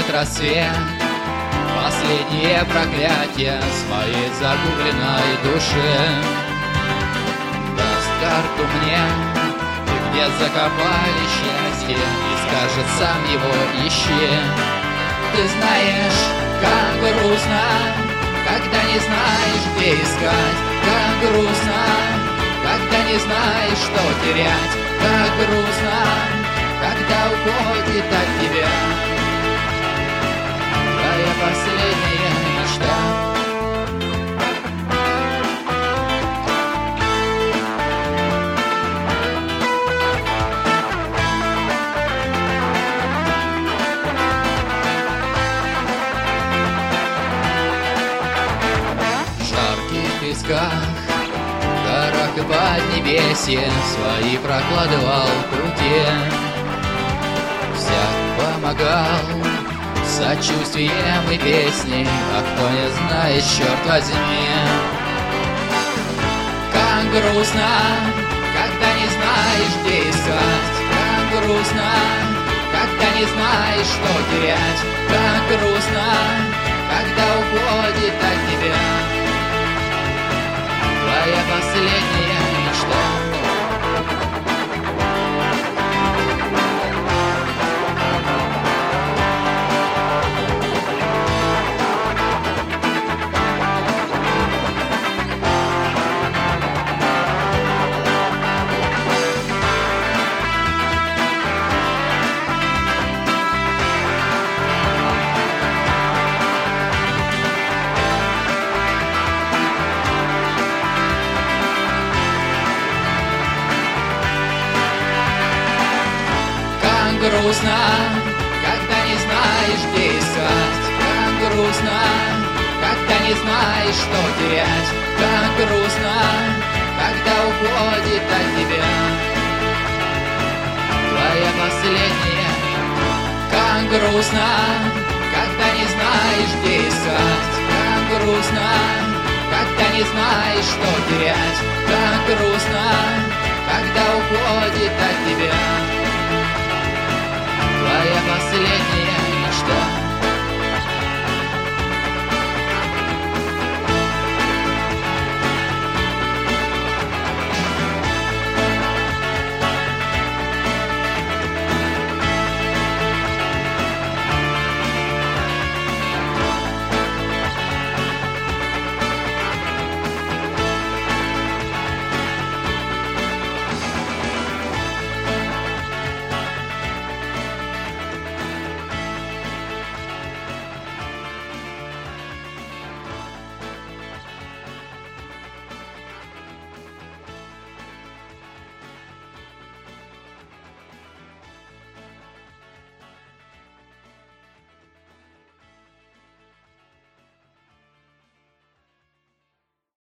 рассвет, последнее проклятие своей загубленной душе. Даст карту мне, где закопали счастье, и скажет сам его ищи. Ты знаешь, как грустно, когда не знаешь, где искать. Как грустно, когда не знаешь, что терять. Как грустно, когда уходит от тебя твоя последняя мечта. В горах и поднебесье свои прокладывал пути. Всяк помогал сочувствием и песней, а кто не знает, черт возьми. Как грустно, когда не знаешь, где искать. Как грустно, когда не знаешь, что терять. Как грустно, когда уходит от тебя твоя последняя мечта. Грустно, когда не знаешь, где искать. Как грустно, когда не знаешь, что терять. Как грустно, когда уходит от тебя твоя последняя. Как грустно, когда не знаешь, где искать. Как грустно, когда не знаешь, что терять. Как грустно, когда уходит от тебя